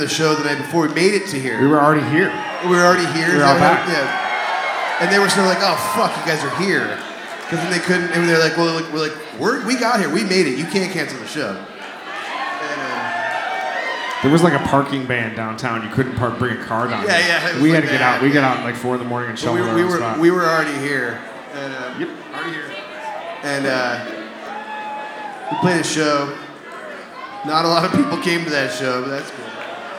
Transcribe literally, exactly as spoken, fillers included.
the show the night before. We made it to here. We were already here. We were already here. We were all back. Yeah. And they were sort of like, oh, fuck, you guys are here. Because then they couldn't, and they're like, well, we're like, we're, we got here. We made it. You can't cancel the show. And, uh, There was like a parking ban downtown. You couldn't park, bring a car down. Yeah, yeah. it was We like had to get that, out. We yeah. got out at like four in the morning and shovel we, our we own were spot. we were already here. And, uh, Yep, already here. And uh, we played a show. Not a lot of people came to that show, but that's cool.